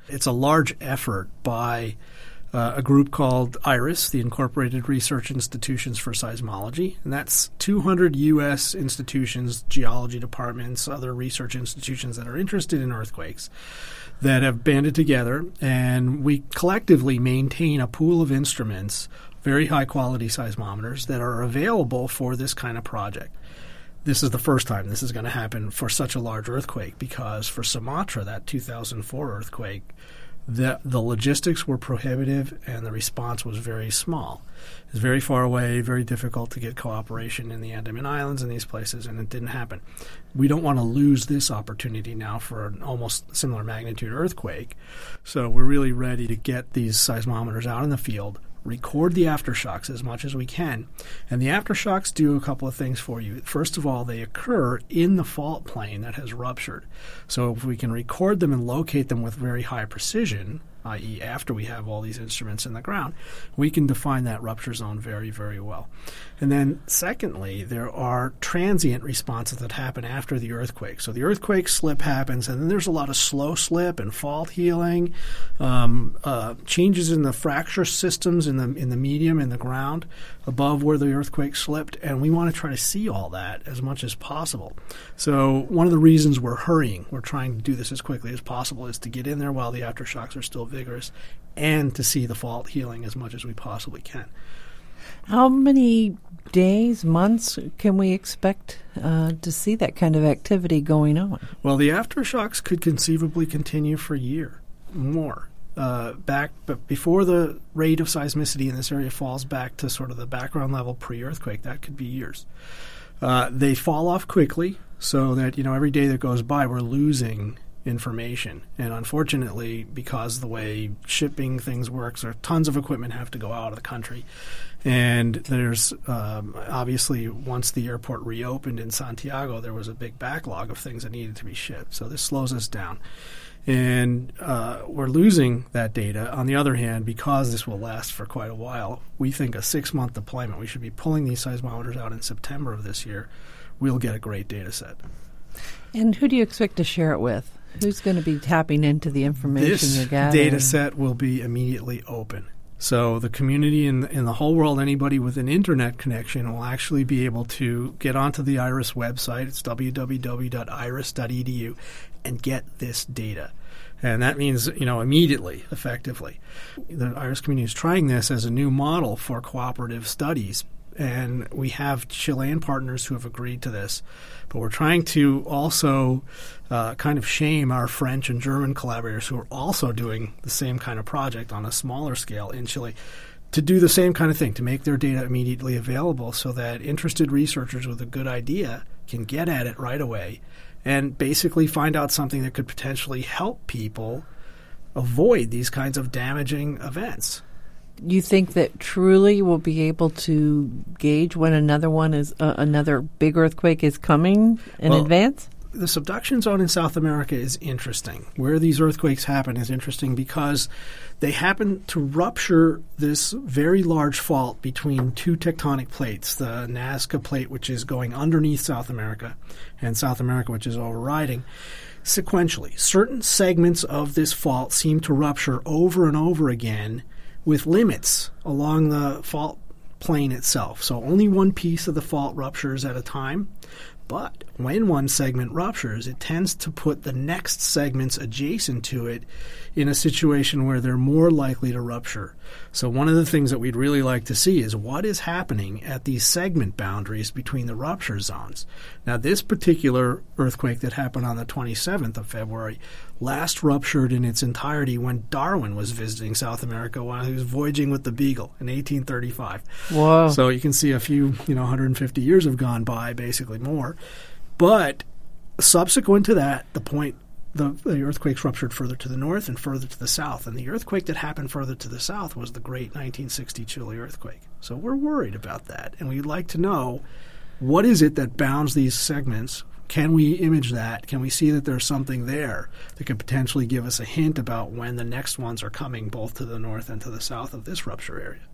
It's a large effort by a group called IRIS, the Incorporated Research Institutions for Seismology, and that's 200 U.S. institutions, geology departments, other research institutions that are interested in earthquakes that have banded together, and we collectively maintain a pool of instruments, very high-quality seismometers, that are available for this kind of project. This is the first time this is going to happen for such a large earthquake because for Sumatra, that 2004 earthquake, the logistics were prohibitive and the response was very small. It was very far away, very difficult to get cooperation in the Andaman Islands and these places, and it didn't happen. We don't want to lose this opportunity now for an almost similar magnitude earthquake. So we're really ready to get these seismometers out in the field, record the aftershocks as much as we can. And the aftershocks do a couple of things for you. First of all, they occur in the fault plane that has ruptured. So if we can record them and locate them with very high precision, i.e. after we have all these instruments in the ground, we can define that rupture zone very, very well. And then secondly, there are transient responses that happen after the earthquake. So the earthquake slip happens, and then there's a lot of slow slip and fault healing, changes in the fracture systems in the medium, in the ground, above where the earthquake slipped, and we want to try to see all that as much as possible. So one of the reasons we're hurrying, we're trying to do this as quickly as possible, is to get in there while the aftershocks are still vigorous and to see the fault healing as much as we possibly can. How many days, months can we expect to see that kind of activity going on? Well, the aftershocks could conceivably continue for a year more. But before the rate of seismicity in this area falls back to sort of the background level pre-earthquake, that could be years. They fall off quickly so that, every day that goes by we're losing information. And unfortunately, because the way shipping things works, there tons of equipment have to go out of the country. And there's obviously, once the airport reopened in Santiago, there was a big backlog of things that needed to be shipped. So this slows us down. And we're losing that data. On the other hand, because this will last for quite a while, we think a 6-month deployment, we should be pulling these seismometers out in September of this year, we'll get a great data set. And who do you expect to share it with? Who's going to be tapping into the information you're gathering? This data set will be immediately open. So the community in the whole world, anybody with an internet connection, will actually be able to get onto the IRIS website. It's www.iris.edu and get this data. And that means, immediately, effectively. The IRIS community is trying this as a new model for cooperative studies. And we have Chilean partners who have agreed to this. But we're trying to also kind of shame our French and German collaborators who are also doing the same kind of project on a smaller scale in Chile to do the same kind of thing, to make their data immediately available so that interested researchers with a good idea can get at it right away and basically find out something that could potentially help people avoid these kinds of damaging events. You think that truly we'll be able to gauge when another big earthquake is coming in advance? The subduction zone in South America is interesting. Where these earthquakes happen is interesting because they happen to rupture this very large fault between two tectonic plates, the Nazca plate, which is going underneath South America, and South America, which is overriding. Sequentially, certain segments of this fault seem to rupture over and over again with limits along the fault plane itself. So only one piece of the fault ruptures at a time. But when one segment ruptures, it tends to put the next segments adjacent to it in a situation where they're more likely to rupture. So one of the things that we'd really like to see is what is happening at these segment boundaries between the rupture zones. Now, this particular earthquake that happened on the 27th of February last ruptured in its entirety when Darwin was visiting South America while he was voyaging with the Beagle in 1835. Whoa. So you can see a few, 150 years have gone by, basically more. But subsequent to that, the earthquakes ruptured further to the north and further to the south. And the earthquake that happened further to the south was the great 1960 Chile earthquake. So we're worried about that. And we'd like to know, what is it that bounds these segments? Can we image that? Can we see that there's something there that could potentially give us a hint about when the next ones are coming both to the north and to the south of this rupture area?